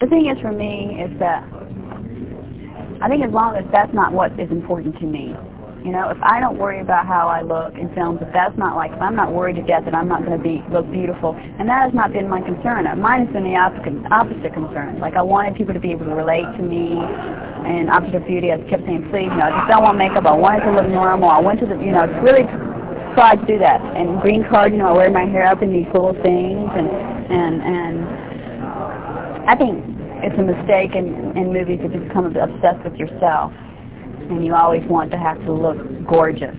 The thing is for me is that I think as long as that's not what is important to me, you know, if I don't worry about how I look in films, if that's not like, if I'm not worried to death that I'm not going to look beautiful, and that has not been my concern. Mine has been the opposite concern. Like I wanted people to be able to relate to me, and opposite of beauty, I kept saying, please, you know, I just don't want makeup. I want it to look normal. I went to the, you know, really tried to do that. And green card, you know, I wear my hair up in these little things, and I think it's a mistake in movies if you become obsessed with yourself, and you always want to have to look gorgeous.